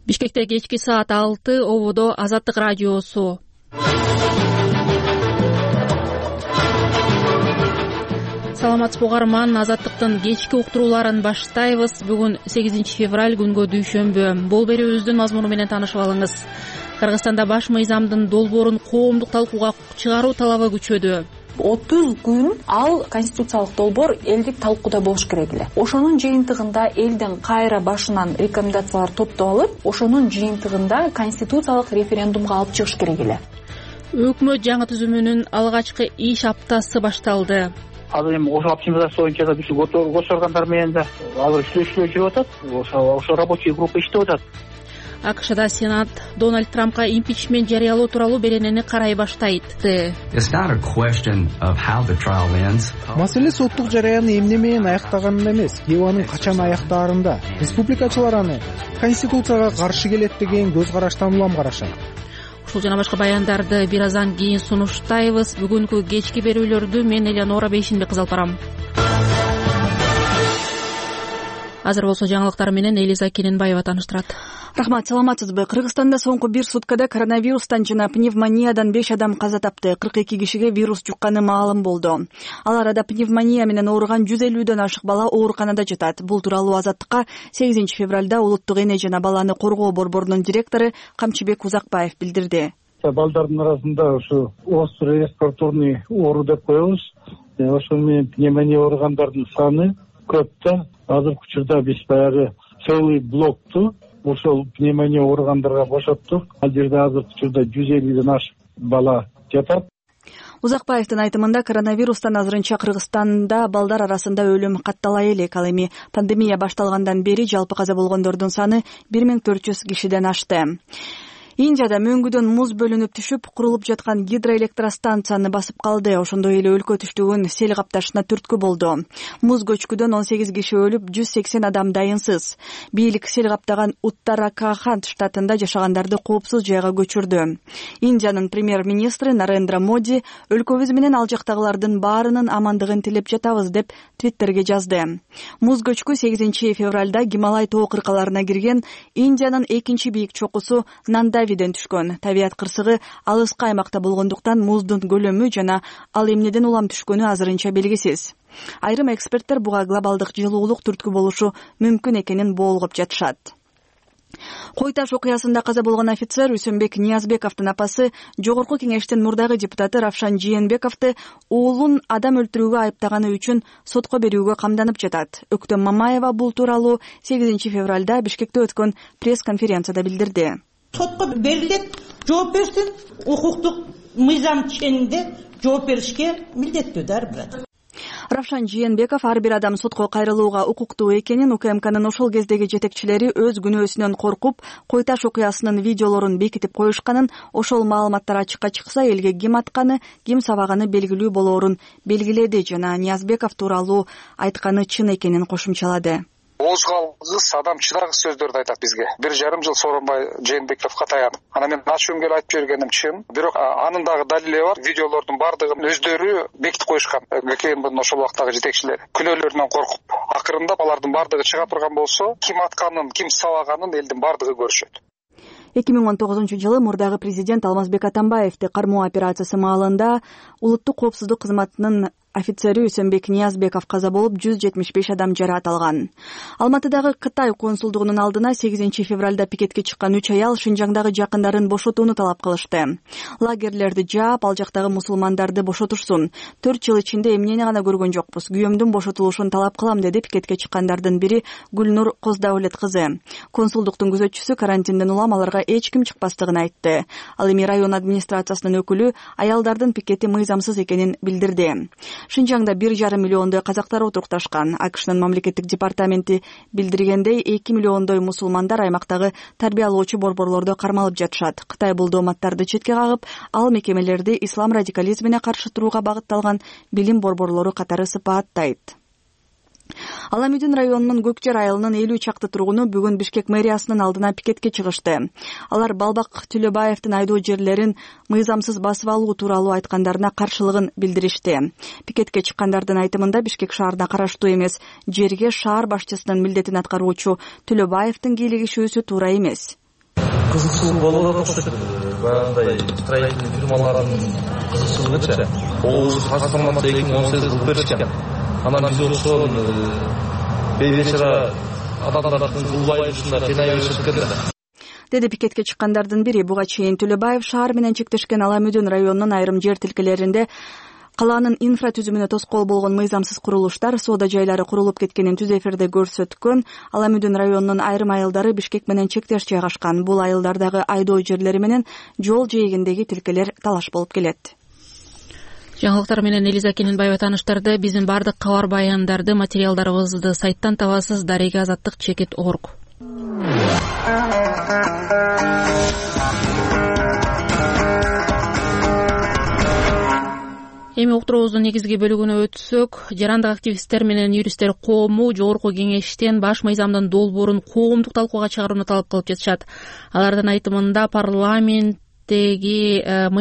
Бишкекте кечки саат 6 ободо Азаттык радиосу. Саламатсызбы угарман, Азаттыктын кечки уктурууларын баштайбыз. Бүгүн 8 февраль күнгө дүйшөмбү. Бул берүүбүздүн мазмуну менен таанышып алыңыз. Кыргызстанда баш мыйзамдын долбоорун коомдук талкууга чыгаруу талабы күчөдү. 30 күн ал конституциялык долбоор элдик талкууда болуш керек эле. Ошонун жыйынтыгында элдин кайра башынан рекомендациялар топтоп алып, ошонун жыйынтыгында конституциялык референдумга алып чыгыш керек эле. Өкмөт жаңы түзүмүнүн алгачкы иш аптасы башталды. Азыр эми ошол оптимизация боюнча да бүт госоргандар менен да азыр сүйлөшүүлөр жүрүп атат. Ошо рабочий группа иштеп атат. АКШда Сенат Дональд Трампка импичмент жарыялоо тууралуу беренени карай баштайт. Маселе соттук жарыяны эмне менен аяктаганында эмес, анын качан аяктаарында. Республикачылар аны конституцияга каршы келет деген көз караштан улам карашат. Ушул жана башка баяндарды бир аздан кийин сунуштайбыз. Бүгүнкү кечки берүүлөрдү мен Элеонора Бейшинбек алып барам. Азыр болсо жаңылыктар менен Элиза Кененбаева тааныштырат. Рахмат, саламатсызбы? Кыргызстанда соңку бир суткада коронавирустан жана пневмониядан 5 адам каза тапты. 42 кишиге вирус жукканы маалым болду. Ал арада пневмония менен ооруган 150дөн ашык бала ооруканада жатат. Бул тууралуу Азаттыкка 8 февралда Улуттук эне жана баланы коргоо борборунун директору Камчыбек Узакбаев билдирди. Балдардын арасында ушу респираторный оору деп коебуз. Ошол менен пневмония ооругандардын саны көп да. Азыркы учурда биз баягы целый блокту ошол пневмония ооругандарга бошоттук. Ал жерде азыркы учурда 150ден ашык бала жатат. Узакбаевдин айтымында коронавирустан азырынча Кыргызстанда балдар арасында өлүм каттала элек. Ал эми пандемия башталгандан бери жалпы каза болгондордун саны 1400 кишиден ашты. Индияда мөңгүдөн муз бөлүнүп түшүп, курулуп жаткан гидроэлектростанцияны басып калды. Ошондой эле өлкө түштүгүн сел капташына түрткү болду. Муз көчкүдөн 18 киши өлүп, 180 адам дайынсыз. Бийлик сел каптаган Уттаракаханд штатында жашагандарды коопсуз жайга көчүрдү. Индиянын премьер-министри Нарендра Моди өлкөбүз менен ал жактагылардын баарынын амандыгын тилеп жатабыз деп Твиттерге жазды. Муз көчкү 8 февралда Гималай тоо кыркаларына кирген Индиянын экинчи бийик чокусу Нандавиден түшкөн. Табият кырсыгы алыска аймакта болгондуктан муздун көлөмү жана ал эмнеден улам түшкөнү азырынча белгисиз. Айрым эксперттер буга глобалдык жылуулук түрткү болушу мүмкүн экенин боолгоп жатышат. Кой Таш окуясында каза болгон офицер Үсөнбек Ниязбековдун апасы Жогорку кеңештин мурдагы депутаты Равшан Жээнбековду уулун адам өлтүрүүгө айыптаганы үчүн сотко берүүгө камданып жатат. Өктөм Мамаева бул тууралуу 8 февралда Бишкекте өткөн пресс-конференцияда билдирди. Сотко берилет, жооп берсин, укуктук мыйзам ченинде жооп беришке милдеттүү ар бир адам. Равшан Жээнбеков ар бир адам сотко кайрылууга укуктуу экенин, УКМКнын ошол кездеги жетекчилери өз күнөөсүнөн коркуп, Кой Таш окуясынын видеолорун бекитип коюшканын, ошол маалыматтар ачыкка чыкса элге ким атканы, ким сабаганы белгилүү болоорун белгиледи жана Ниязбеков тууралуу айтканы чын экенин кошумчалады. Оозгалгыс адам чыдаргыс сөздөрдү айтат бизге. 1,5 жыл сооронбай Жээнбековго таянып. Ана мен ачуум келип айтып жибергеним чын. Бирок анын дагы далили бар. Видеолордун бардыгын өздөрү бекитип коюшкан. ГКМБдын ошол убактагы жетекчилери күнөөлөрүнөн коркуп. Акырында алардын бардыгы чыга турган болсо, ким атканын, ким сабаганын элдин бардыгы көрүшөт. 2019 мурдагы президент Алмазбек Атамбаевди кармоо операциясы маалында Улуттук коопсуздук кызматынын офицери Үсөнбек Ниязбеков каза болуп, 175 адам жараат алган. Алматыдагы Кытай консулдугунун алдына 8 февралда пикетке чыккан 3 аял Шинжаңдагы жакындарын бошотууну талап кылышты. Лагерлерди жаап, ал жактагы мусулмандарды бошотушсун. 4 жыл ичинде эмнени гана көргөн жокпуз. Күйөөмдүн бошотулушун талап кылам, деди пикетке чыккандардын бири Гүлнур Коздавлет кызы. Консулдуктун күзөтчүсү карантинден улам аларга эч ким чыкпастыгын айтты. Ал эми район администрациясынын өкүлү аялдардын пикети мыйзамсыз экенин билдирди. Шинжаңда 1,5 миллиондой казактар отурукташкан. АКШнын мамлекеттик департаменти билдиргендей 2 миллиондой мусулмандар аймактагы тарбиялоочу борборлордо кармалып жатышат. Кытай бул дооматтарды четке кагып, ал мекемелерди ислам радикализмине каршы турууга багытталган билим борборлору катары сыпааттайт. Аламүдүн районунун Көкжер айылынын 50 чакты тургуну бүгүн Бишкек мэриясынын алдына пикетке чыгышты. Алар Балбак Түлөбаевдин айдоо жерлерин мыйзамсыз басып алуу тууралуу айткандарына каршылыгын билдиришти. Пикетке чыккандардын айтымында Бишкек шаарына караштуу эмес жерге шаар башчысынын милдетин аткаруучу Түлөбаевдин кийлигишүүсү туура эмес. кызыкчылык болуп атат окшойт. Баягындай строительный фирмалардын кызыкчылыгыча ол трансформация 2018 кылып беришкен. Анан биз ошол бейбечара адамдардын кылбай ушундай кыйнай беришип кетти деди пикетке чыккандардын бири. Буга чейин Төлөбаев шаар менен чектешкен Ала Мүдүн районунун айрым жер тилкелеринде калаанын инфратүзүмүнө тоскоол болгон мыйзамсыз курулуштар, соода жайлары курулуп кеткенин түз эфирде көрсөткөн. Ала Мүдүн районунун айрым айылдары Бишкек менен чектеш жайгашкан. Бул айылдардагы айдоо жерлери менен жол жээгиндеги тилкелер талаш болуп келет. Жаңылыктар менен Элиза Кененбаева тааныштырды. Биздин бардык кабар баяндарды, материалдарыбызды сайттан табасыз. Дарега Азаттык, Чекит Орг. Эми уктуруубуздун негизги бөлүгүнө өтсөк, жарандык активисттер менен юристтер коому жогорку кеңештен баш мыйзамдын долбоорун коомдук талкууга чыгарууну талап кылып жатышат. Алардын айтымында парламенттеги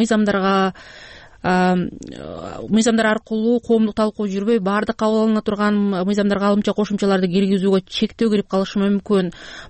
мыйзамдар аркылуу коомдук талкуу жүрбөй, баардык кабыл алына турган мыйзамдарга алымча кошумчаларды киргизүүгө чектөө кирип калышы мүмкүн.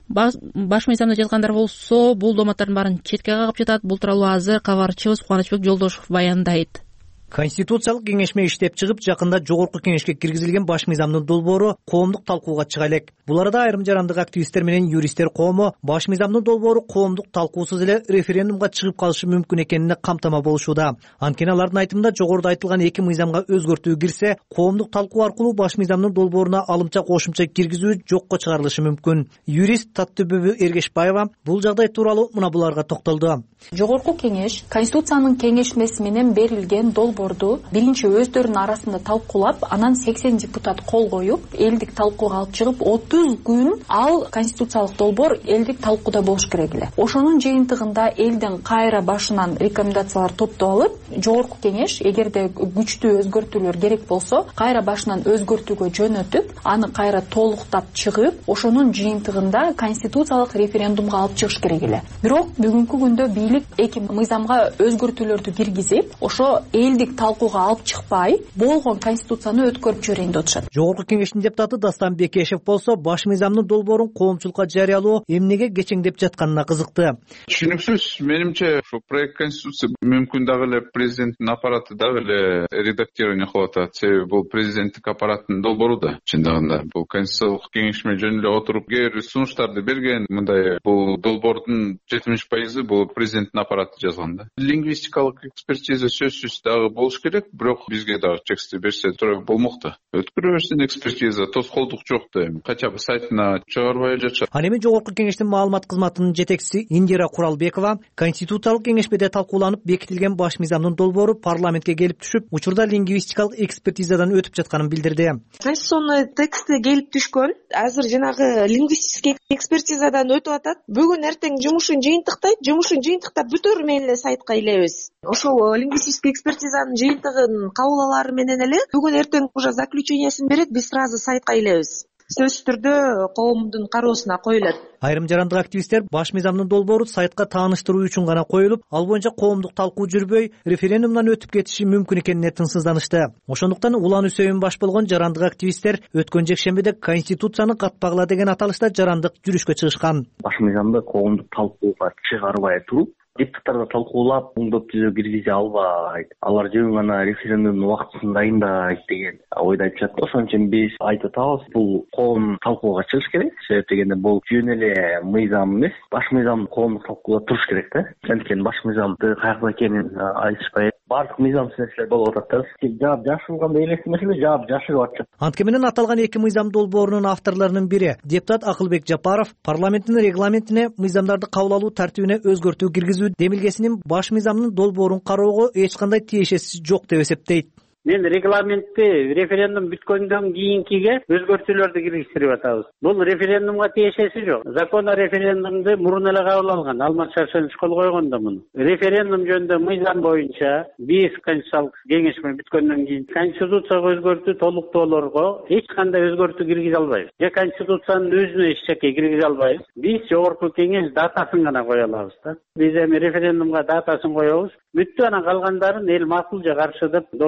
Баш мыйзамда жазгандар болсо, бул доматтардын баарын четке кагып жатат. Бул тууралуу азыр кабарчыбыз Кубанычбек Жолдошев баяндайт. Конституциялык кеңешме иштеп чыгып, жакында жогорку кеңешке киргизилген баш мыйзамдын долбоору коомдук талкууга чыга элек. Бул арада айрым жарандык активисттер менен юристтер коому баш мыйзамдын долбоору коомдук талкуусуз эле референдумга чыгып калышы мүмкүн экенине камтама болушууда. Анткени алардын айтымында жогоруда айтылган эки мыйзамга өзгөртүү кирсе, коомдук талкуу аркылуу баш мыйзамдын долбооруна алымча кошумча киргизүү жокко чыгарылышы мүмкүн. Юрист Таттыбүбү Эргешбаева бул жагдай тууралуу мына буларга токтолду. Жогорку кеңеш Конституциянын кеңешмеси менен берилген долбоорду биринчи өздөрүнүн арасында талкуулап, анан 80 депутат кол коюп, элдик талкууга алып чыгып, 30 күн ал конституциялык долбоор элдик талкууда болуш керек эле. Ошонун жыйынтыгында элдин кайра башынан рекомендациялар топтоп алып, жогорку кеңеш эгерде күчтүү өзгөртүүлөр керек болсо, кайра башынан өзгөртүүгө жөнөтүп, аны кайра толуктап чыгып, ошонун жыйынтыгында конституциялык референдумга алып чыгыш керек эле. Бирок бүгүнкү күндө бийлик эки мыйзамга өзгөртүүлөрдү киргизип, ошо элдик талкууга алып чыкпай, болгон конституцияны өткөрүп жиберейин деп атышат. Жогорку кеңештин депутаты Дастан Бекешев болсо, баш мыйзамдын долбоорун коомчулукка жарыялоо эмнеге кечеңдеп жатканына кызыкты. Түшүнүксүз. Менимче, ошо проект конституция мүмкүн дагы эле президенттин аппараты дагы эле редактирование кылып атат. Себеби бул президенттик аппараттын долбоору да. Чындыгында бул конституциялык кеңешме жөн эле отуруп кээ бир сунуштарды берген. Мындай бул долбоордун 70% бул президенттин аппараты жазган да. Лингвистикалык экспертиза сөзсүз дагы болуш керек, бирок бизге дагы текстти берсе туура болмокта. Өткөрө берсин экспертиза, тоскоолдук жок да эми. Кача сайтына чыгарбай жатышат. Ал эми жогорку кеңештин маалымат кызматынын жетекчиси Индира Куралбекова Конституциялык кеңешмеде талкууланып бекитилген баш мыйзамдын долбоору парламентке келип түшүп, учурда лингвистикалык экспертизадан өтүп жатканын билдирди. Конституционный тексти келип түшкөн, азыр жанагы лингвистический экспертизадан өтүп атат. Бүгүн эртең жумушун жыйынтыктап бүтөрү менен эле сайтка илебиз. Ошол лингвистический экспертизанын жыйынтыгын кабыл алары менен эле бүгүн эртең уже заключениясын берет, биз сразу сайтка илебиз. Сөзсүз түрдө коомдун кароосуна коюлат. Айрым жарандык активисттер баш мыйзамдын долбоору сайтка тааныштыруу үчүн гана коюлуп, ал боюнча коомдук талкуу жүрбөй, референдумдан өтүп кетиши мүмкүн экенине тынчсызданышты. Ошондуктан Улан Үсөйүн баш болгон жарандык активисттер өткөн жекшембиде Конституцияны катпагыла деген аталышта жарандык жүрүшкө чыгышкан. Баш мыйзамды коомдук талкууга чыгарбай туруп, депутаттар талкуулап, оңдоп түзөө киргизе албайт. Алар жөн гана референдумдун убактысын дайындайт деген ойдо айтышат. Ошон үчүн биз айтып атабыз, бул коом талкууга чыгыш керек. Себеп дегенде бул жөн эле мыйзам эмес, баш мыйзам коомдук талкууда туруш керек да. Анткени баш мыйзамды каякта экенин айтышпай, бардык мыйзамсыз нерселер болуп атат да. Жаап жашырганда элек нерселер жаап жашырып атышат. Анткени менен аталган эки мыйзам долбоорунун авторлорунун бири депутат Акылбек Жапаров парламенттин регламентине мыйзамдарды кабыл алуу тартибине өзгөртүү киргизүү демилгесинин баш мыйзамдын долбоорун кароого эч кандай тиешеси жок деп эсептейт. Мен регламентти референдум бүткөндөн кийинкиге өзгөртүүлөрдү киргизтирип атабыз. Бул референдумга тиешеси жок. Закон о референдумду мурун эле кабыл алган. Алмаз Шаршенович кол койгон да муну. Референдум жөнүндө мыйзам боюнча биз конституциялык кеңешме бүткөндөн кийин конституцияга өзгөртүү толуктоолорго эч кандай өзгөртүү киргизе албайбыз. Же конституциянын өзүнө эч жаке киргизе албайбыз. Биз жогорку кеңеш датасын гана кое алабыз да. Биз эми референдумга датасын коебуз. Бүттү, анан калгандарын эл макул же каршы деп добуш берет.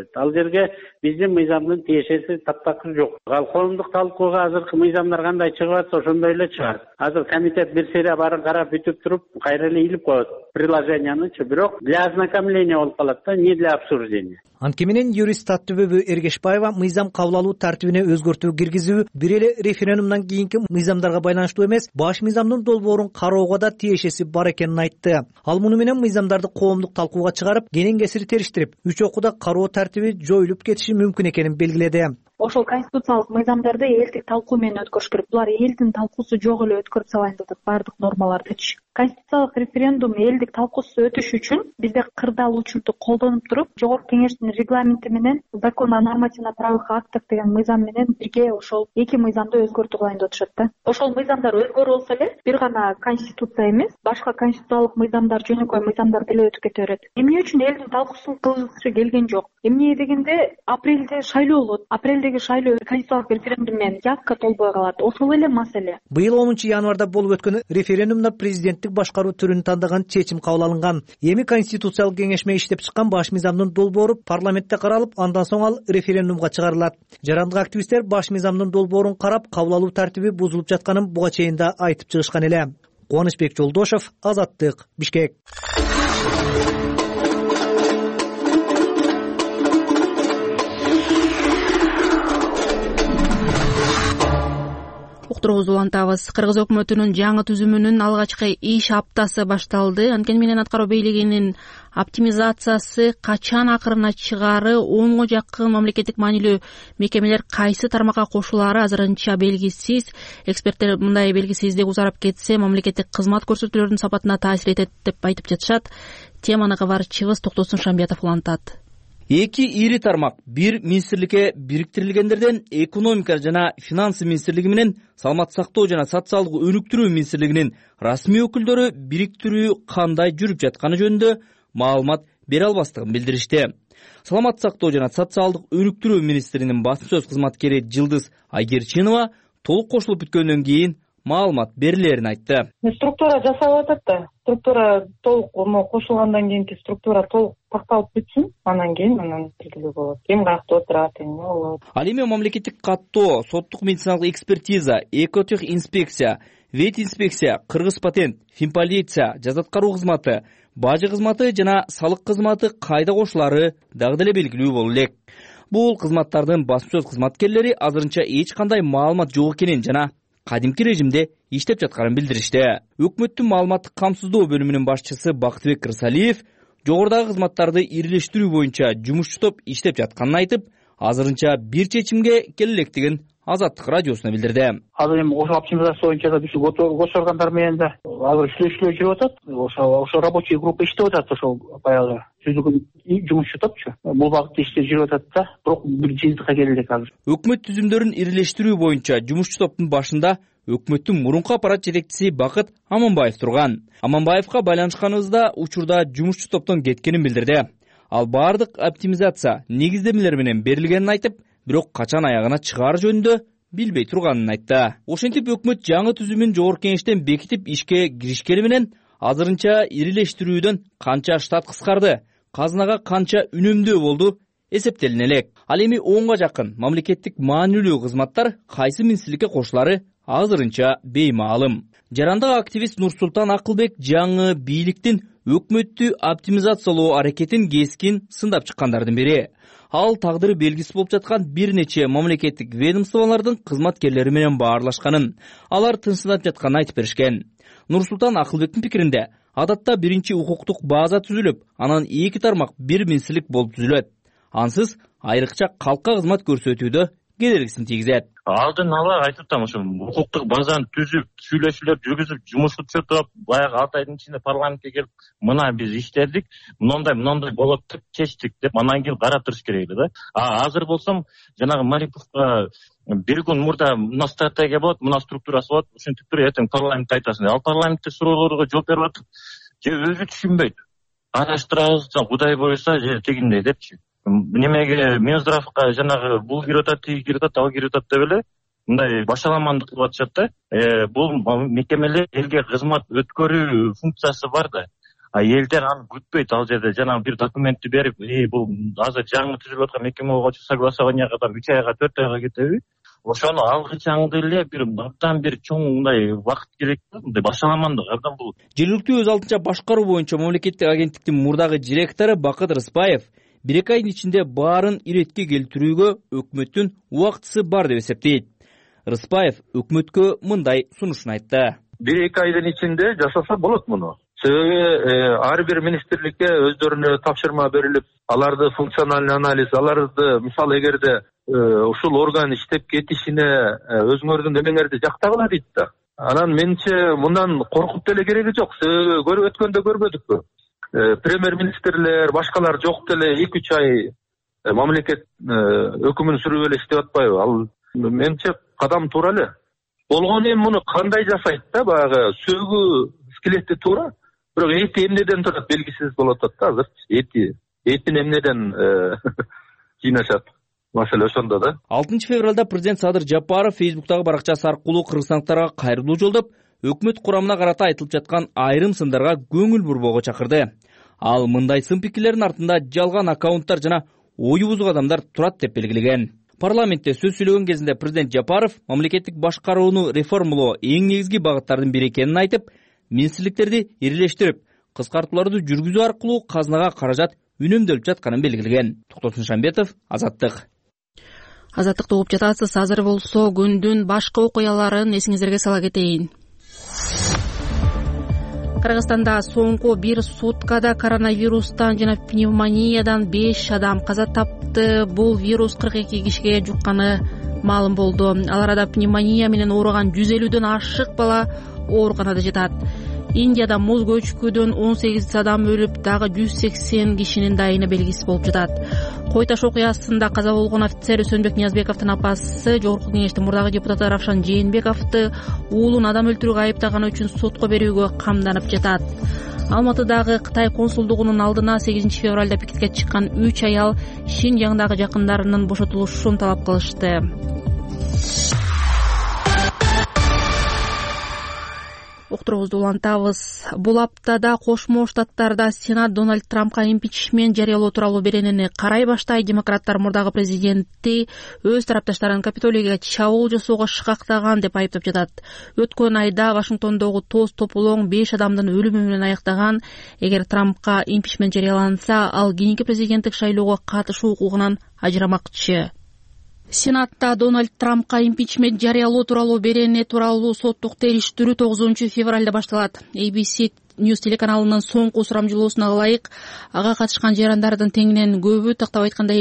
Ал жерге биздин мыйзамдын тиешеси таптакыр жок. Ал коомдук талкууга азыркы мыйзамдар кандай чыгып атса ошондой эле чыгат. Азыр комитет бир серия баарын карап бүтүп туруп кайра эле илип коет приложениянычы, бирок для ознакомления болуп калат да, не для обсуждения. Анткени менен юрист Таттыбөбү Эргешбаева мыйзам кабыл алуу тартибине өзгөртүү киргизүү бир эле референдумдан кийинки мыйзамдарга байланыштуу эмес, баш мыйзамдын долбоорун кароого да тиешеси бар экенин айтты. Ал муну менен мыйзамдарды коомдук талкууга чыгарып, кенен кесири териштирип, 3 окууда кароо тартиби жоюлуп кетиши мүмкүн экенин белгиледи. Ошол конституциялык мыйзамдарды элдик талкуу менен өткөрүш керек. Булар элдин талкуусу жок эле өткөрүп салайын деп атат баардык нормалардычы. Конституциялык референдум элдик талкуусу өтүш үчүн бизде кырдаал учурду колдонуп туруп, жогорку кеңештин регламенти менен закон о нормативно-правовых актах деген мыйзам менен бирге ошол эки мыйзамды өзгөртүү кылайын деп атышат да. Ошол мыйзамдар өзгөрүп алса эле, бир гана конституция эмес, башка конституциялык мыйзамдар, жөнөкөй мыйзамдар деле өтүп кете берет. Эмне үчүн элдин талкуусун кылгызгысы келген жок? Эмне дегенде апрелде шайлоо болот. Апрелдеги шайлоо конституциялык референдум менен явка толбой калат. Ошол эле маселе. Быйыл 10-январда болуп өткөн референдумда президенттик башкаруу түрүн тандаган чечим кабыл алынган. Эми конституциялык кеңешме иштеп чыккан баш мыйзамдын долбоору парламентте каралып, андан соң ал референдумга чыгарылат. Жарандык активисттер баш мыйзамдын долбоорун карап, кабыл алуу тартиби бузулуп жатканын буга чейин да айтып чыгышкан эле. Кубанычбек Жолдошов, Азаттык, Бишкек. Уктуруубузду улантабыз. Кыргыз өкмөтүнүн жаңы түзүмүнүн алгачкы иш аптасы башталды. Анткени менен аткаруу бийлигинин оптимизациясы качан акырына чыгары, 10го жакын мамлекеттик маанилүү мекемелер кайсы тармакка кошулаары азырынча белгисиз. Эксперттер мындай белгисиздик узарып кетсе, мамлекеттик кызмат көрсөтүүлөрдүн сапатына таасир этет деп айтып жатышат. Теманы кабарчыбыз Токтосун Шамбиятов улантат. Эки ири тармак бир министрликке бириктирилгендерден экономика жана финансы министрлиги менен саламаттык сактоо жана социалдык өнүктүрүү министрлигинин расмий өкүлдөрү бириктирүү кандай жүрүп жатканы жөнүндө маалымат бере албастыгын билдиришти. Саламаттык сактоо жана социалдык өнүктүрүү министринин басым сөз кызматкери Жылдыз Айгерчинова толук кошулуп бүткөндөн кийин маалымат берилерин айтты. Структура жасалып атат да. Структура толук кошулгандан кийинки структура толук такталып бүтсүн, анан кийин белгилүү болот. Ким каякта отурат, эмне болот. Ал эми мамлекеттик каттоо, соттук медициналык экспертиза, экотех инспекция, вет инспекция, кыргыз патент, финполиция, жаза аткаруу кызматы, бажы кызматы жана салык кызматы кайда кошулаары дагы деле белгилүү болуу элек. Бул кызматтардын басым сөз кызматкерлери азырынча эч кандай маалымат жок экенин жана кадимки режимде иштеп жатканын билдиришти. Өкмөттүн маалыматтык камсыздоо бөлүмүнүн башчысы Бактыбек Рысалиев жогорудагы кызматтарды ирилештирүү боюнча жумушчу топ иштеп жатканын айтып, азырынча бир чечимге келе электигин Азаттык радиосуна билдирди. Азыр эми ошо оптимизация боюнча да биз госоргандар менен да азыр сүйлөшүүлөр жүрүп атат. Ошо рабочий группа иштеп атат, ошол баягы түзүлгөн жумушчу топчу. Бул багытта иштер жүрүп атат да, бирок бир жыйынтыкка келе элек азыр. Өкмөт түзүмдөрүн ирилештирүү боюнча жумушчу топтун башында өкмөттүн мурунку аппарат жетекчиси Бакыт Аманбаев турган. Аманбаевка байланышканыбызда учурда жумушчу топтон кеткенин билдирди. Ал бардык оптимизация негиздемелер менен берилгенин айтып, бирок качан аягына чыгаар жөнүндө билбей турганын айтты. Ошентип өкмөт жаңы түзүмүн жогорку кеңештен бекитип ишке киришкени менен азырынча ирилештирүүдөн канча штат кыскарды, казынага канча үнөмдөө болду эсептелине элек. Ал эми 10го жакын мамлекеттик маанилүү кызматтар кайсы министрликке кошулаары азырынча беймаалым. Жарандык активист Нурсултан Акылбек жаңы бийликтин өкмөттү оптимизациялоо аракетин кескин сындап чыккандардын бири. Ал тагдыры белгисиз болуп жаткан бир нече мамлекеттик ведомстволордун кызматкерлери менен баарлашканын, алар тынчсыздап жатканын айтып беришкен. Нурсултан Акылбектин пикиринде, адатта биринчи укуктук база түзүлүп, анан эки тармак бир министрлик болуп түзүлөт. Ансыз айрыкча калкка кызмат көрсөтүүдө кедергисин тийгизет. Алдын ала айтып атам, ошо укуктук базаны түзүп, сүйлөшүүлөр жүргүзүп, жумушту чөтүп, баягы 6 айдын ичинде парламентке келип, мына биз иштедик, мындай болот деп чечтик деп, анан кийин карап туруш керек эле да. Азыр болсом, жанагы Мариповго бир күн мурда мына стратегия болот, мына структурасы болот, ушинтип туруп эртең парламентте айтасың. Ал парламентте суроолорго жооп берип атып, же өзү түшүнбөйт. Араштырабыз, Кудай буюрса, же тигиндей депчи. Немеге Минздравга жанагы бул кирип атат, тиги кирип атат, ал кирип атат деп эле мындай башаламандык кылып атышат да. Бул мекемелер элге кызмат өткөрүү функциясы бар да. элдер аны күтпөйт. Ал жерде жанагы бир документти берип, бул азыр жаңы түзүлүп аткан МКМОго согласованияга 3 айга 4 айга кетеби? Ошону алгычаңды эле бир абдан бир чоң мындай убакыт керек да, мындай башаламандык абдан бул. Жергиликтүү өз алдынча башкаруу боюнча мамлекеттик агенттиктин мурдагы директору Бакыт Рыспаев 1-2 айдын ичинде баарын иретке келтирүүгө өкмөттүн убактысы бар деп эсептейт. Рыспаев өкмөткө мындай сунушун айтты. 1-2 айдын ичинде жасаса болот муну. Себеби ар бир министрликке өздөрүнө тапшырма берилип, аларды функциональный анализ, аларды мисалы эгерде ушул орган иштеп кетишине өзүңөрдүн эмеңерди жактагыла дейт да. Анан менимче мындан коркуп деле кереги жок. Себеби көрүп өткөндө көрбөдүкпү? Премьер-министрлер, башкалар жок деле 2-3 ай мамлекет өкүмүн сүрүп эле иштеп атпайбы? Ал менимче кадам туура эле. Болгону эми муну кандай жасайт да, баягы сөөгү скелетти туура. Бирок эти эмнеден турат белгисиз болуп атат да азыр. Этин эмнеден жыйнашат? Маселе ошондо да. 6 февралда президент Садыр Жапаров Фейсбуктагы баракчасы аркылуу кыргызстандыктарга кайрылуу жолдоп, өкмөт курамына карата айтылып жаткан айрым сындарга көңүл бурбоого чакырды. Ал мындай сын пикирлердин артында жалган аккаунттар жана ою бузук адамдар турат деп белгилеген. Парламентте сөз сүйлөгөн кезинде президент Жапаров мамлекеттик башкарууну реформалоо эң негизги багыттардын бири экенин айтып, министрликтерди ирилештирип, кыскартууларды жүргүзүү аркылуу казынага каражат үнөмдөлүп жатканын белгилеген. Токтосун Шамбетов, Азаттык. Азаттыкты угуп жатасыз. Азыр болсо күндүн башка окуяларын эсиңиздерге сала кетейин. Кыргызстанда соңку бир суткада коронавирустан жана пневмониядан 5 адам каза тапты. Бул вирус 42 кишиге жукканы маалым болду. Ал арада пневмония менен ооруган 150дөн ашык бала ооруканада жатат. Индияда муз көчкүдөн 18 адам өлүп, дагы 180 кишинин дайыны белгисиз болуп жатат. Кой таш окуясында каза болгон офицер Өсөнбек Ниязбековдун апасы Жогорку кеңештин мурдагы депутаты Равшан Жээнбековду уулун адам өлтүрүүгө айыптаганы үчүн сотко берүүгө камданып жатат. Алматыдагы Кытай консулдугунун алдына 8 февралда пикетке чыккан 3 аял Шинжаңдагы жакындарынын бошотулушун талап кылышты. Уктуруубузду улантабыз. Бул аптада Кошмо Штаттарда Сенат Дональд Трампка импичмент жарыялоо тууралуу беренени карай баштай. Демократтар мурдагы президентти өз тарапташтарын Капитолийге чабуул жасоого шыкактаган деп айыптап жатат. Өткөн айда Вашингтондогу тоз тополоң 5 адамдын өлүмү менен аяктаган. Эгер Трампка импичмент жарыяланса, ал кийинки президенттик шайлоого катышуу укугунан ажырамакчы. Сенатта Дональд Трампка импичмент жарыялоо тууралуу берене тууралуу соттук териштирүү 9 февралда башталат. ABC News телеканалынын соңку сурамжылоосуна ылайык, ага катышкан жарандардын теңинен көбү, тактап айтканда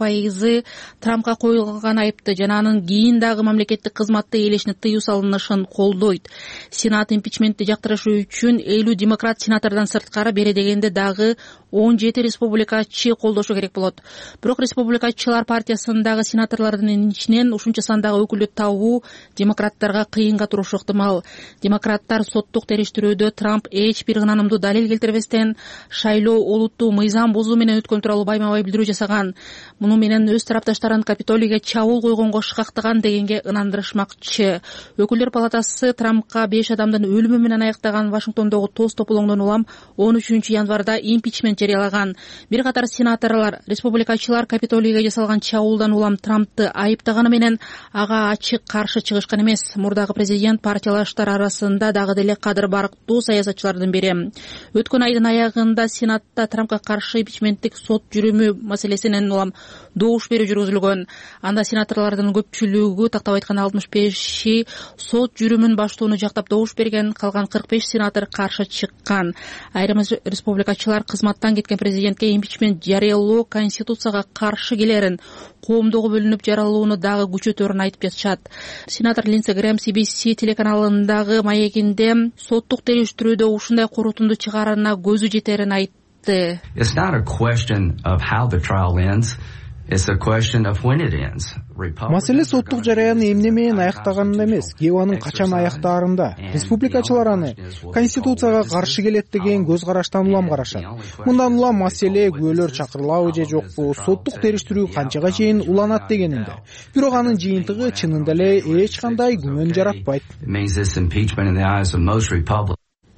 56% Трампка коюлган айыпты жана анын кийин дагы мамлекеттик кызматты ээлешине тыюу салынышын колдойт. Сенат импичментти жактырышы үчүн 50 демократ сенатордон сырткары бере дегенде дагы 17 республикачы колдошу керек болот. Бирок республикачылар партиясындагы сенаторлордун ичинен ушунча сандагы өкүлдү табуу демократтарга кыйынга турушу ыктымал. Демократтар соттук териштирүүдө Трамп бир ынанымдуу далил келтирбестен шайлоо олуттуу мыйзам бузуу менен өткөн тууралуу байма-бай билдирүү жасаган. Муну менен өз тарапташтарын Капитолийге чабуул койгонго шыкактаган дегенге ынандырышмакчы. Өкүлдөр палатасы Трампка 5 адамдын өлүмү менен аяктаган Вашингтондогу тоз тополоңдон улам 13 январда импичмент жарыялаган. Бир катар сенаторлор, республикачылар Капитолийге жасалган чабуулдан улам Трампты айыптаганы менен ага ачык каршы чыгышкан эмес. Мурдагы президент партиялаштар арасында дагы деле кадыр барктуу саясатчылардын бири. Өткөн айдын аягында Сенатта Трампка каршы импичменттик сот жүрүмү маселесинен улам добуш берүү жүргүзүлгөн. Анда сенаторлордун көпчүлүгү, тактап айтканда 65-и сот жүрүмүн баштоону жактап добуш берген, калган 45 сенатор каршы чыккан. Айрым республикачылар кызматтан кеткен президентке импичмент жарыялоо конституцияга каршы келерин, коомдогу бөлүнүп жаралууну дагы күчөтөрүн айтып жатышат. Сенатор Линдси Грэм CBS телеканалындагы маегинде соттук териштирүүдө ушундай корутунду чыгарына көзү жетерин айтты. It's not a question of how the trial ends. It's a question of when it ends. Маселе соттук жарыяны эмне менен аяктаганында эмес, анын качан аяктаарында. Республикачылар аны конституцияга каршы келет деген көз караштан улам карашат. Мындан улам маселе күбөлөр чакырылабы же жокпу, соттук териштирүү канчага чейин уланат дегенинде. Бирок анын жыйынтыгы чынында эле эч кандай күмөн жаратпайт.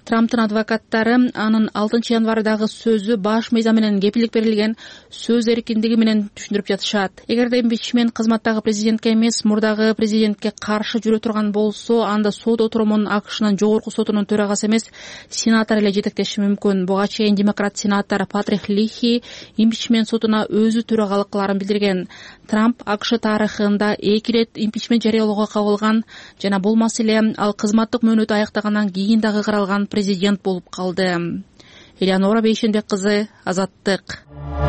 Трамптын адвокаттары анын 6 январдагы сөзү баш мыйзам менен кепилдик берилген сөз эркиндиги менен түшүндүрүп жатышат. Эгерде импичмент кызматтагы президентке эмес, мурдагы президентке каршы жүрө турган болсо, анда сот отурумун АКШнын жогорку сотунун төрагасы эмес, сенатор эле жетектеши мүмкүн. Буга чейин демократ сенатор Патрик Лихи импичмент сотуна өзү төрагалык кыларын билдирген. Трамп АКШ тарыхында 2 ирет импичмент жарыялоого кабылган жана бул маселе ал кызматтык мөөнөтү аяктагандан кийин дагы каралган президент болуп калды. Элеонора Бейшенбек кызы, Азаттык.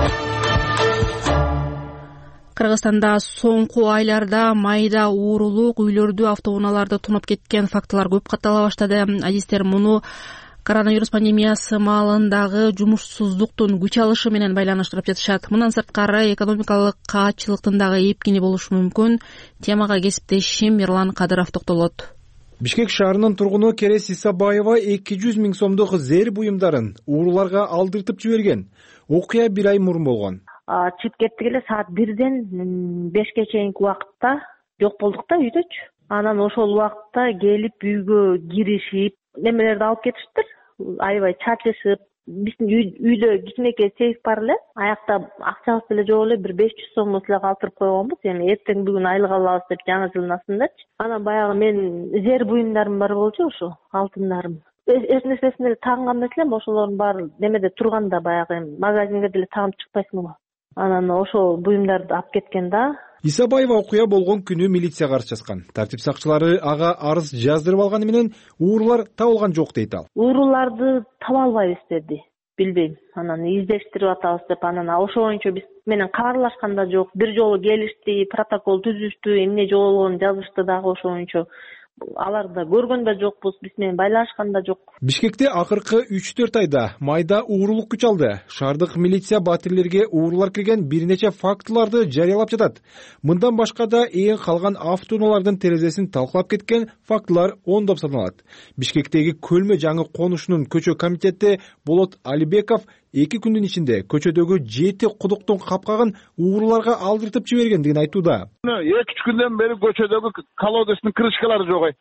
Кыргызстанда соңку айларда майда уурулук үйлөрдү, автоунааларды тоноп кеткен фактылар көп каттала баштады. Адистер муну коронавирус пандемиясы маалындагы жумушсуздуктун күч алышы менен байланыштырып жатышат. Мындан сырткары экономикалык каатчылыктын дагы эпкини болушу мүмкүн. Темага кесиптешим Мирлан Кадыров токтолот. Бишкек шаарынын тургуну Керес Исабаева 200 000 сомдук зер буюмдарын ууруларга алдыртып жиберген. Окуя 1 ай мурун болгон. Чыгып кеттик эле саат 1-ден 5ке чейинки убакытта жок болдук да үйдөчү. Анан ошол убакытта келип үйгө киришип, немелерди алып кетиштир. Аябай чачышып, биздин үйдө кичинекей сейф бар эле. Аякта акчабыз деле жок эле, 500 сом эле калтырып койгонбуз. Эми эртең бүгүн айлык алабыз деп жаңы жылдын астындачы. Анан баягы мен зер буюмдарым бар болчу, ошо алтындарым. Эч нерсесин эле тагынган эмес элем, ошолордун баары немеде турганда баягы магазинге деле тагып чыкпайсыңбы. Анан ошол буюмдарды алып кеткен да. Исабаева окуя болгон күнү милицияга арыз жазган. Тартип сакчылары ага арыз жаздырып алганы менен уурулар табылган жок дейт ал. Ууруларды таба албайбыз деди. Билбейм. Анан издештирип атабыз деп, анан ошо боюнча биз менен кабарлашкан да жок. Бир жолу келишти, протокол түзүштү, эмне жоголгонун жазышты дагы ошо боюнча. Аларды да көргөн да жокпуз, биз менен байланышкан да жок. Бишкекте акыркы 3-4 айда майда уурулук күч алды. Шаардык милиция батирлерге уурулар кирген бир нече фактыларды жарыялап жатат. Мындан башка да эң калган автоунаалардын терезесин талкалап кеткен фактылар ондоп саналат. Бишкектеги Көлмө жаңы конушунун көчө комитети Болот Алибеков 2 күндүн ичинде көчөдөгү 7 кудуктун капкагын ууруларга алдыртып жибергендигин айтууда. 2-3 күндөн бери көчөдөгү колодецтин крышкалары жок.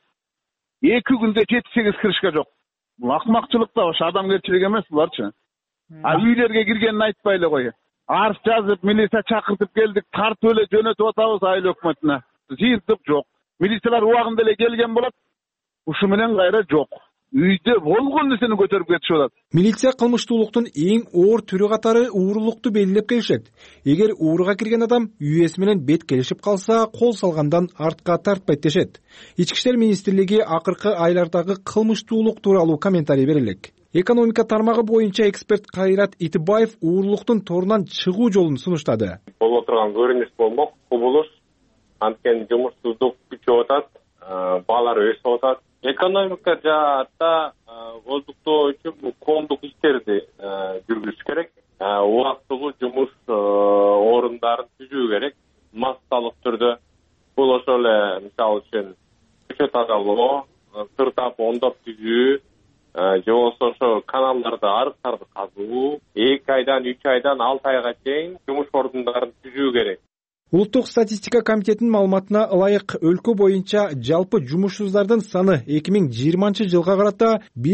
2 күндө 7-8 крышка жок. Бул акмакчылык да, ошо адамгерчилик эмес буларчы. Үйлөргө киргенин айтпай эле кой. Арыз жазып, милиция чакыртып келдик, тартып эле жөнөтүп атабыз айыл өкмөтүнө. Жыйынтык жок. Милициялар убагында эле келген болот. Ушу менен кайра жок. Үйдө болгон нерсени көтөрүп кетишип атат. Милиция кылмыштуулуктун эң оор түрү катары уурулукту белгилеп келишет. Эгер ууруга кирген адам үй ээси менен бет келишип калса, кол салгандан артка тартпайт дешет. Ички иштер министрлиги акыркы айлардагы кылмыштуулук тууралуу комментарий берелек. Экономика тармагы боюнча эксперт Кайрат Итибаев уурулуктун торунан чыгуу жолун сунуштады. Боло турган көрүнүш болмок, кубулуш. Анткени жумушсуздук күчөп атат, баалар өсүп атат. Экономика жаатта оздуктоо үчүн бул коомдук иштерди жүргүзүш керек. Убактылуу жумуш орундарын түзүү керек. Массалык түрдө бул ошо эле мисалы үчүн көчө тазалоо, тыртап ондоп түзүү, же болбосо ошо каналдарды, арыктарды казуу, 2 айдан 3 айдан 6 айга чейин жумуш орундарын түзүү керек. Улуттук статистика комитетинин маалыматына ылайык өлкө боюнча жалпы жумушсуздардын саны 2020 жылга карата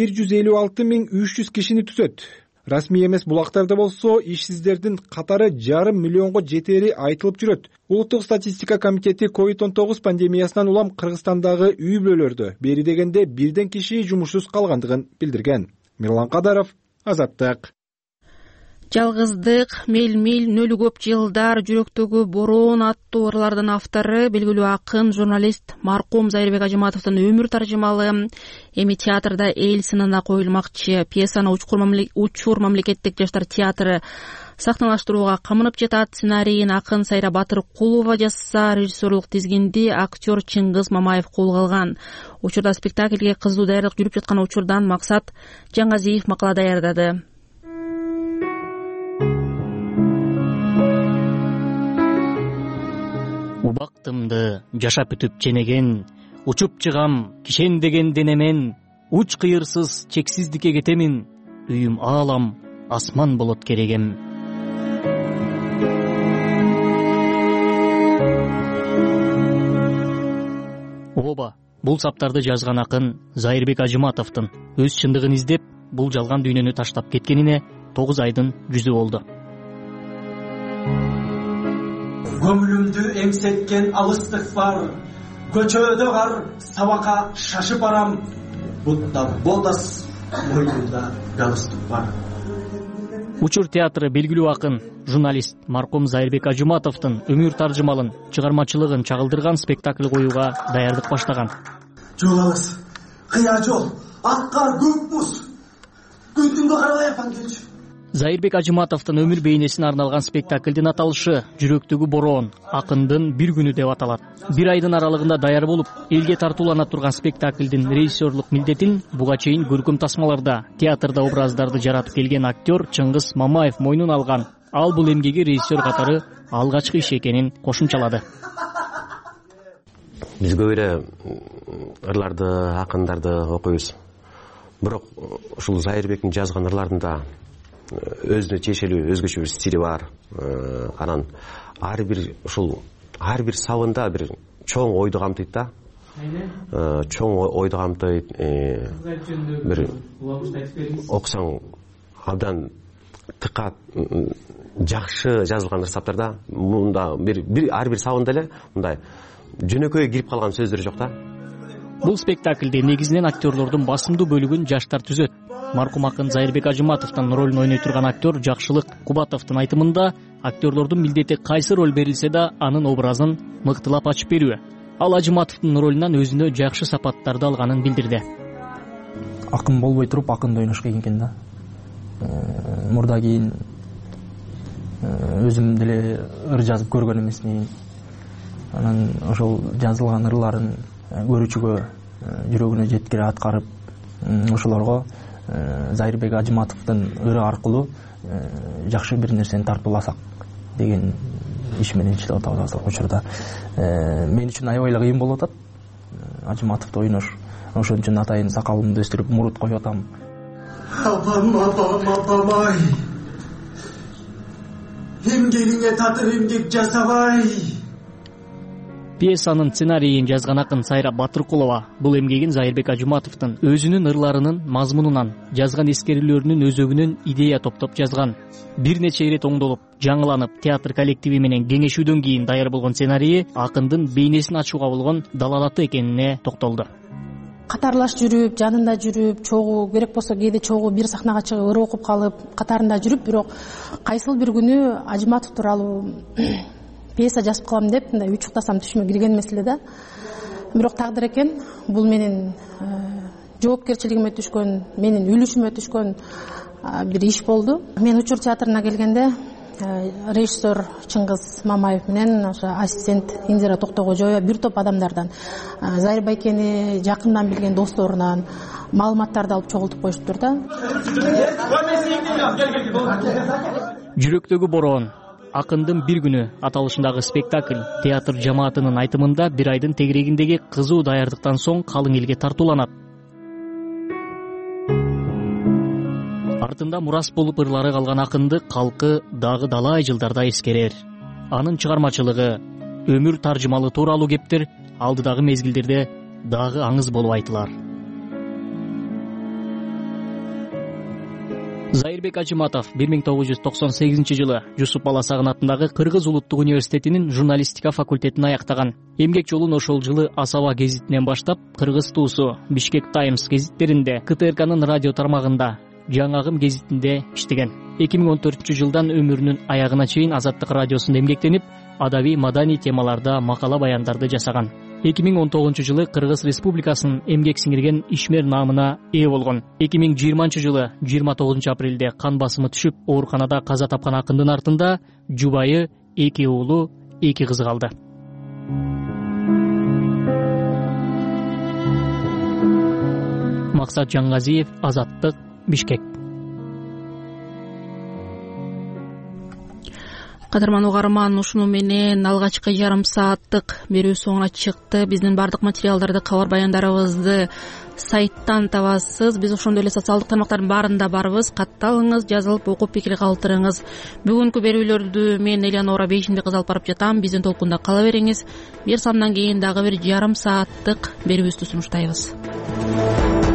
156 300 кишини түзөт. Расмий эмес булактарда болсо ишсиздердин катары 5,5 миллионго жетери айтылып жүрөт. Улуттук статистика комитети COVID-19 пандемиясынан улам Кыргызстандагы үй бүлөлөрдө бери дегенде 1 киши жумушсуз калгандыгын билдирген. Мирлан Кадаров, Азаттык. Жалгыздык, мел-мел, нөлү көп жылдар, жүрөктөгү бороон аттуу ырлардын автору, белгилүү акын, журналист маркум Зайырбек Ажыматовдун өмүр таржымалы эми театрда эл сынына коюлмакчы. Пьесаны Учур мамлекеттик жаштар театры сахналаштырууга камынып жатат. Сценарийин акын Сайра Батыркулова жазса, режиссерлук тизгинди актер Чыңгыз Мамаев колго алган. Учурда спектакльге кызуу даярдык жүрүп жаткан учурдан Максат Жаңгазиев макала даярдады. Убактымды жашап өтүп ченеген, учуп чыгам кишендеген денемен, уч кыйырсыз чексиздикке кетемин, үйүм аалам, асман болот керегем. Ооба, бул саптарды жазган акын Зайырбек Ажыматовдун өз чындыгын издеп бул жалган дүйнөнү таштап кеткенине 9 айдын жүзү болду. Көңүлүмдү эңсеткен алыстык бар, көчөдө кар сабакка шашып барам, бутта ботас, мойнумда галстук бар. Учур театры белгилүү акын, журналист маркум Зайырбек Ажыматовдун өмүр таржымалын, чыгармачылыгын чагылдырган спектакль коюуга даярдык баштаган. Жол алыс, кыя жол, ак кар, көк буз. Күндүнгө карабай апан келчү. Зайырбек Ажыматовдун өмүр бейнесине арналган спектаклдин аталышы Жүрөктөгү бороон, акындын бир күнү деп аталат. Бир айдын аралыгында даяр болуп, элге тартуулана турган спектаклдин режиссерлук милдетин буга чейин көркөм тасмаларда, театрда образдарды жаратып келген актер Чыңгыз Мамаев мойнуна алган. Ал бул эмгеги режиссер катары алгачкы иш экенин кошумчалады. Биз көп эле ырларды, акындарды окуйбуз. Бирок ушул Зайырбектин жазган ырларында өзүнө тиешелүү өзгөчө бир стили бар. Анан ар бир сабында бир чоң ойду камтыйт да. Чоң ойду камтыйт. Бир окусаң абдан тыкат, жакшы жазылган ырсаптарда. Мында ар бир сабында эле мындай жөнөкөй кирип калган сөздөр жок да. Бул спектаклде негизинен актерлордун басымдуу бөлүгүн жаштар түзөт. Маркум акын Зайырбек Ажыматовдун ролун ойной турган актер Жакшылык Кубатовдун айтымында актерлордун милдети кайсы роль берилсе да анын образын мыктылап ачып берүү. Ал Ажыматовдун ролунан өзүнө жакшы сапаттарды алганын билдирди. Акын болбой туруп акынды ойнош кыйын экен да. Мурда кийин өзүм деле ыр жазып көргөн эмесмин. Анан ошол жазылган ырларын көрүүчүгө жүрөгүнө жеткире аткарып, ошолорго Зайырбек Ажыматовдун ыры аркылуу жакшы бир нерсени тартууласак деген иш менен иштеп атабыз азыркы учурда. Мен үчүн аябай эле кыйын болуп атат Ажыматовду ойнош. Ошон үчүн атайын сакалымды өстүрүп мурут коюп атам. Апам, эмгегиңе татыр эмгек жасабай. Пьесанын сценарийин жазган акын Сайра Батыркулова бул эмгегин Зайырбек Ажыматовдун өзүнүн ырларынын мазмунунан, жазган эскерүүлөрүнүн өзөгүнөн идея топтоп жазган. Бир нече ирет оңдолуп, жаңыланып, театр коллективи менен кеңешүүдөн кийин даяр болгон сценарийи акындын бейнесин ачууга болгон далалаты экенине токтолду. Катарлаш жүрүп, жанында жүрүп, чогуу керек болсо кээде чогуу бир сахнага чыгып ыр окуп калып, катарында жүрүп, бирок кайсыл бир күнү Ажыматов тууралуу пьеса жазып калам деп мындай учуктасам түшүмө кирген эмес эле да. Бирок тагдыр экен, бул менин жоопкерчилигиме түшкөн, менин үлүшүмө түшкөн бир иш болду. Мен Учур театрына келгенде режиссер Чыңгыз Мамаев менен ошо ассистент Индира Токтогожоева бир топ адамдардан, Зайырбекени жакындан билген досторунан маалыматтарды алып чогултуп коюшуптур да. Жүрөктөгү бороон, акындын бир күнү аталышындагы спектакль театр жамаатынын айтымында бир айдын тегерегиндеги кызуу даярдыктан соң калың элге тартууланат. Артында мурас болуп ырлары калган акынды калкы дагы далай жылдарда эскерер. Анын чыгармачылыгы, өмүр таржымалы тууралуу кептер алдыдагы мезгилдерде дагы аңыз болуп айтылар. Зайырбек Ажыматов 1998-жылы Жусуп Баласагын атындагы Кыргыз улуттук университетинин журналистика факультетин аяктаган. Эмгек жолун ошол жылы Асаба гезитинен баштап, Кыргыз туусу, Бишкек Таймс гезиттеринде, КТРКнын радио тармагында, Жаңагым гезитинде иштеген. 2014-жылдан өмүрүнүн аягына чейин Азаттык радиосунда эмгектенип, адабий маданий темаларда макала баяндарды жасаган. 2019-жылы Кыргыз Республикасынын эмгек сиңирген ишмер наамына ээ болгон. 2020-жылы 29 апрелде кан басымы түшүп, ооруканада каза тапкан акындын артында жубайы, 2 уулу, 2 кызы калды. Максат Жаңгазиев, Азаттык, Бишкек. Кадырман угарман, ушуну менен алгачкы жарым сааттык берүү соңуна чыкты. Биздин бардык материалдарды, кабар баяндарыбызды сайттан табасыз. Биз ошондой эле социалдык тармактардын баарында барбыз. Катталыңыз, жазылып окуп пикир калтырыңыз. Бүгүнкү берүүлөрдү мен Элеонора Бейшимбек алып барып жатам. Биздин толкунда кала бериңиз. Бир сандан кийин дагы бир жарым сааттык берүүбүздү сунуштайбыз.